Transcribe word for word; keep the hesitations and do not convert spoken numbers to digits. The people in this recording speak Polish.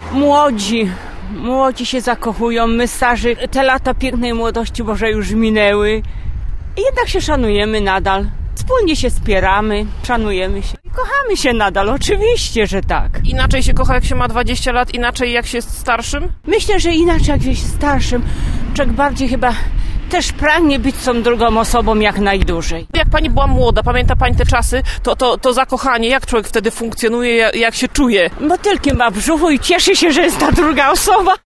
Młodzi, młodzi się zakochują, my starzy, te lata pięknej młodości może już minęły. I jednak się szanujemy nadal. Wspólnie się wspieramy, szanujemy się. I kochamy się nadal, oczywiście, że tak. Inaczej się kocha, jak się ma dwadzieścia lat, inaczej jak się jest starszym? Myślę, że inaczej jak się jest starszym. Człowiek bardziej chyba też pragnie być z tą drugą osobą jak najdłużej. Jak pani była młoda, pamięta pani te czasy, to, to, to zakochanie, jak człowiek wtedy funkcjonuje, jak się czuje? Motylki ma w brzuchu i cieszy się, że jest ta druga osoba.